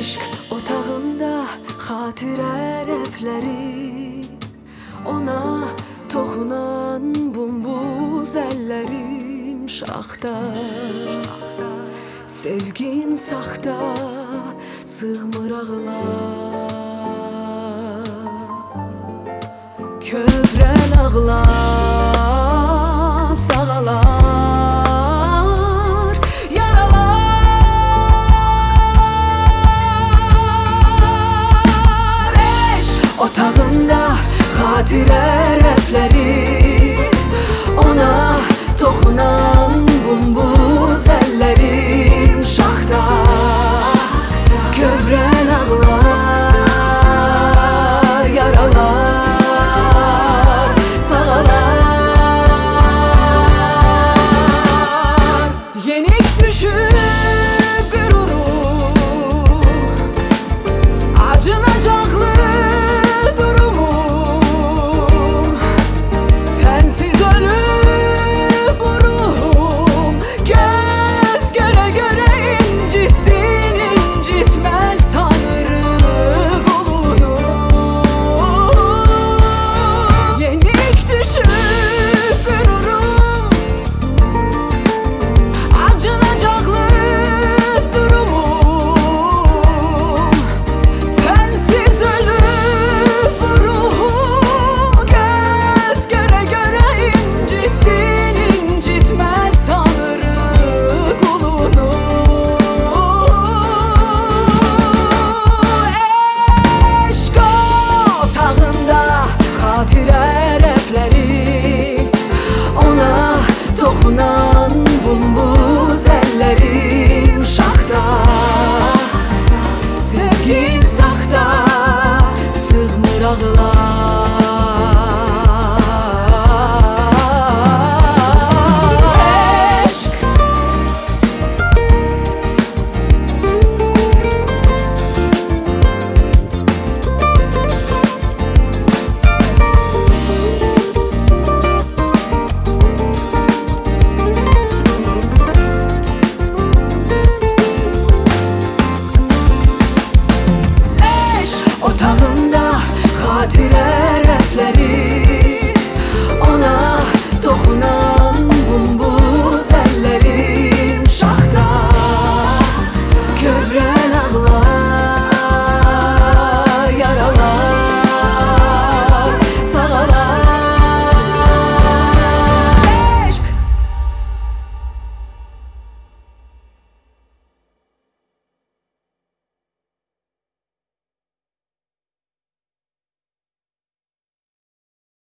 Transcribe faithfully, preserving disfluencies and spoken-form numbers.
Eşq otağında xatirə rəfləri, ona toxunan bumbuz əllərim şaxta. Sevgin saxta, sığmır ağlar. Kövrən ağlar, sağalar, yaralar. Eşq otağında xatirə rəfləri, ona toxunan bumbuz əllərim şaxta. Kövrən ağlar, yaralar, sağalar. Yenik düşür